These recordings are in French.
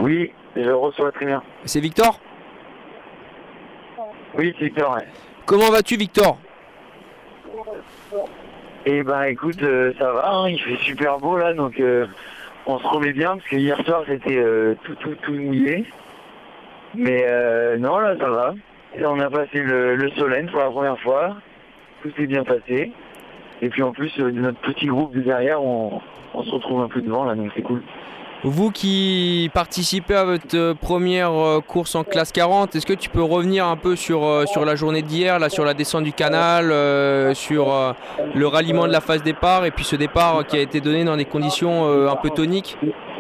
Oui, je reçois très bien. C'est Victor? Oui, c'est Victor, ouais. Comment vas-tu, Victor? Eh ben écoute, ça va, hein, il fait super beau là, donc on se remet bien, parce que hier soir c'était tout mouillé. Mais non, là ça va. Et on a passé le Solent pour la première fois, tout s'est bien passé. Et puis en plus, notre petit groupe de derrière, on se retrouve un peu devant là, donc c'est cool. Vous qui participez à votre première course en classe 40, est-ce que tu peux revenir un peu sur la journée d'hier, là, sur la descente du canal, sur le ralliement de la phase départ et puis ce départ qui a été donné dans des conditions un peu toniques?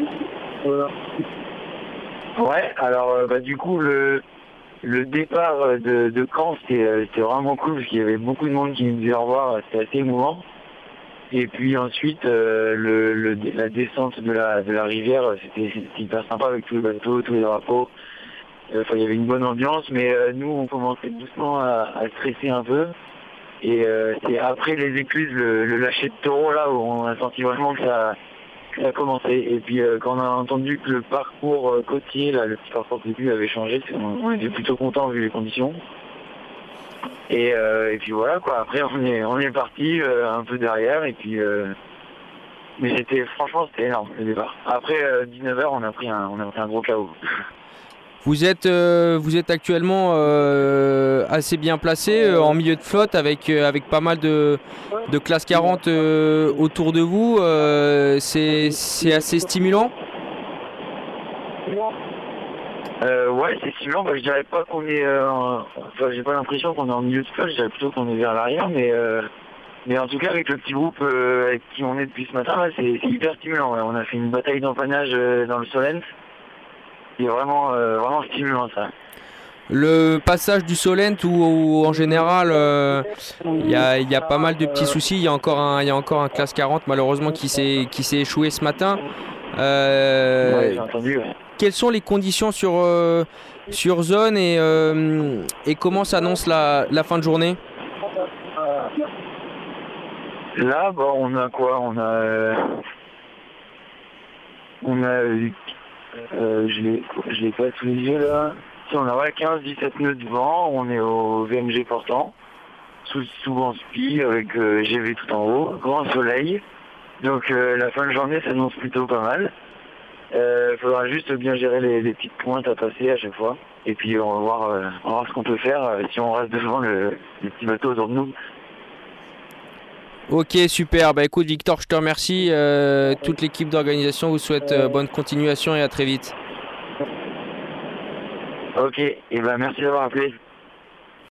Ouais, alors du coup, le départ de Caen, c'était vraiment cool, parce qu'il y avait beaucoup de monde qui nous disait au revoir, c'était assez émouvant. Et puis ensuite, la descente de la rivière, c'était hyper sympa avec tous les bateaux, tous les drapeaux. Enfin, il y avait une bonne ambiance, mais nous, on commençait doucement à stresser un peu. Et c'est après les écluses, le lâcher de taureau, là, où on a senti vraiment que ça a commencé. Et puis quand on a entendu que le parcours côtier, là, le petit parcours de début avait changé, on était plutôt content vu les conditions. Et puis voilà quoi, après on est parti un peu derrière et puis mais franchement c'était énorme le départ. Après 19h on a pris un gros KO. Vous êtes actuellement assez bien placé en milieu de flotte avec pas mal de classe 40 autour de vous. C'est assez stimulant. Ouais, c'est stimulant. Je dirais pas qu'on est enfin j'ai pas l'impression qu'on est en milieu de flotte, je dirais plutôt qu'on est vers l'arrière, mais en tout cas avec le petit groupe avec qui on est depuis ce matin là, c'est hyper stimulant. Ouais. On a fait une bataille d'empannage dans le Solent. C'est vraiment stimulant ça. Le passage du Solent où en général il y a pas mal de petits soucis. Il y a encore un classe 40 malheureusement qui s'est échoué ce matin. Ouais, j'ai entendu. Ouais. Quelles sont les conditions sur zone et comment s'annonce la fin de journée? Là, on a quoi? Je l'ai pas sous les yeux là. Si on a 15-17 nœuds de vent, on est au VMG portant, sous vent spi avec GV tout en haut, grand soleil. Donc la fin de journée s'annonce plutôt pas mal. Faudra juste bien gérer les petites pointes à passer à chaque fois. Et puis on va voir ce qu'on peut faire si on reste devant les petits bateaux autour de nous. Ok, super. Bah écoute Victor, je te remercie. Toute l'équipe d'organisation vous souhaite bonne continuation et à très vite. Ok, et merci d'avoir appelé.